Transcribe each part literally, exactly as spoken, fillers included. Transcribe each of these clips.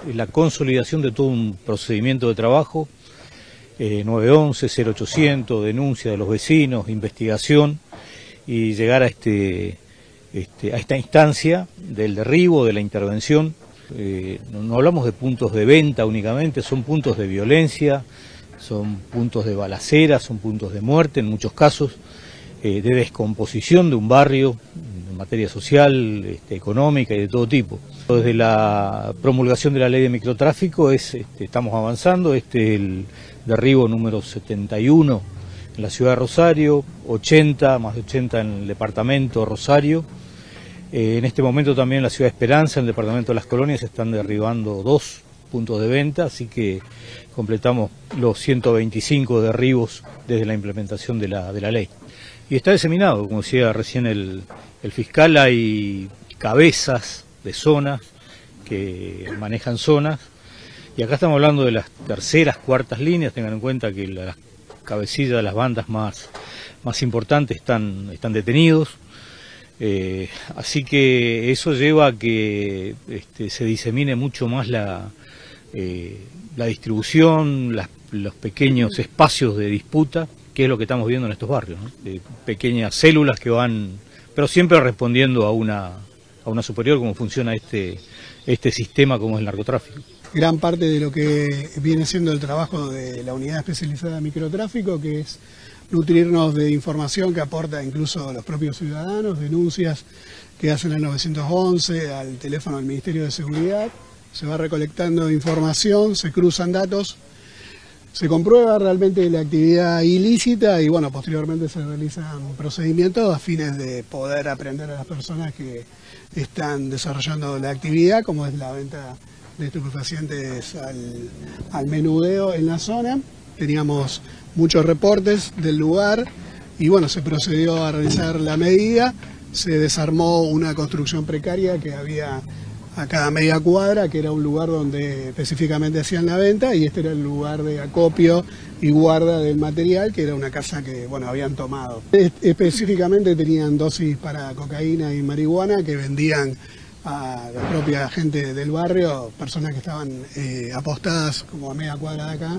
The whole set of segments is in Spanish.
la consolidación de todo un procedimiento de trabajo, eh, nueve once, cero ochocientos, denuncia de los vecinos, investigación, y llegar a, este, este, a esta instancia del derribo, de la intervención. Eh, no, no hablamos de puntos de venta únicamente, son puntos de violencia, son puntos de balacera, son puntos de muerte en muchos casos, eh, de descomposición de un barrio en materia social, este, económica y de todo tipo. Desde la promulgación de la ley de microtráfico es, este, estamos avanzando, este es el derribo número setenta y uno en la ciudad de Rosario, ochenta, más de ochenta en el departamento Rosario. Eh, en este momento también en la ciudad de Esperanza, en el departamento de Las Colonias, se están derribando dos puntos de venta, así que completamos los ciento veinticinco derribos desde la implementación de la, de la ley. Y está diseminado, como decía recién el, el fiscal, hay cabezas de zonas que manejan zonas, y acá estamos hablando de las terceras, cuartas líneas. Tengan en cuenta que las cabecillas de las bandas más, más importantes están, están detenidos. Eh, así que eso lleva a que este, se disemine mucho más la, eh, la distribución, las, los pequeños espacios de disputa, que es lo que estamos viendo en estos barrios, ¿no? De pequeñas células que van, pero siempre respondiendo a una, a una superior, como funciona este, este sistema como es el narcotráfico. Gran parte de lo que viene siendo el trabajo de la unidad especializada de microtráfico, que es nutrirnos de información que aporta incluso los propios ciudadanos, denuncias que hacen al nueve once, al teléfono del Ministerio de Seguridad. Se va recolectando información, se cruzan datos, se comprueba realmente la actividad ilícita y bueno, posteriormente se realizan procedimientos a fines de poder aprender a las personas que están desarrollando la actividad, como es la venta de estupefacientes al, al menudeo en la zona. Teníamos muchos reportes del lugar y bueno, se procedió a realizar la medida, se desarmó una construcción precaria que había a cada media cuadra, que era un lugar donde específicamente hacían la venta, y este era el lugar de acopio y guarda del material, que era una casa que bueno habían tomado. Específicamente tenían dosis para cocaína y marihuana que vendían a la propia gente del barrio, personas que estaban eh, apostadas como a media cuadra de acá,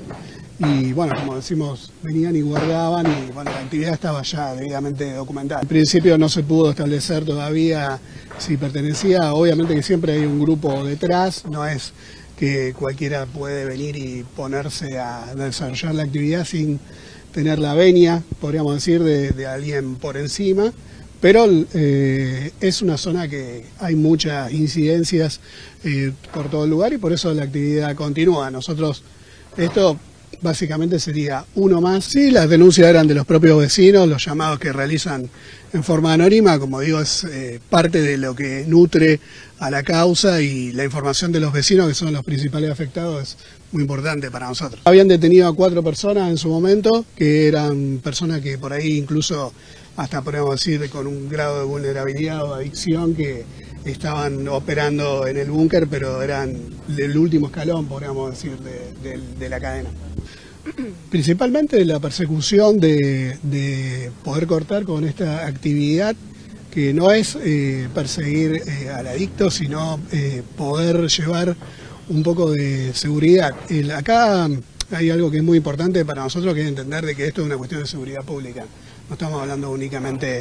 y bueno, como decimos, venían y guardaban, y bueno, la actividad estaba ya debidamente documentada. En principio no se pudo establecer todavía si pertenecía, obviamente que siempre hay un grupo detrás, no es que cualquiera puede venir y ponerse a desarrollar la actividad sin tener la venia, podríamos decir, de, de alguien por encima. Pero eh, es una zona que hay muchas incidencias eh, por todo el lugar y por eso la actividad continúa. Nosotros, esto básicamente sería uno más. Sí, las denuncias eran de los propios vecinos, los llamados que realizan en forma anónima, como digo, es eh, parte de lo que nutre a la causa, y la información de los vecinos, que son los principales afectados, es muy importante para nosotros. Habían detenido a cuatro personas en su momento, que eran personas que por ahí incluso hasta podemos decir con un grado de vulnerabilidad o adicción, que estaban operando en el búnker, pero eran el último escalón, podríamos decir, de, de, de la cadena. Principalmente la persecución de, de poder cortar con esta actividad, que no es eh, perseguir eh, al adicto, sino eh, poder llevar un poco de seguridad. El, acá hay algo que es muy importante para nosotros, que es entender de que esto es una cuestión de seguridad pública. No estamos hablando únicamente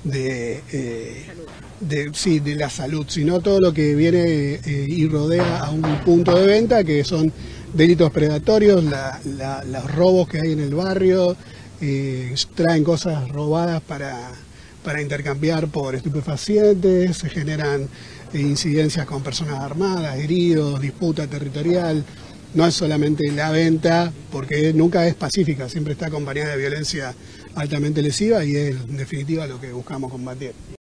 de, eh, de, sí, de la salud, sino todo lo que viene eh, y rodea a un punto de venta, que son delitos predatorios, la, la, los robos que hay en el barrio, eh, traen cosas robadas para, para intercambiar por estupefacientes, se generan eh, incidencias con personas armadas, heridos, disputa territorial. No es solamente la venta, porque nunca es pacífica, siempre está acompañada de violencia altamente lesiva, y es en definitiva lo que buscamos combatir.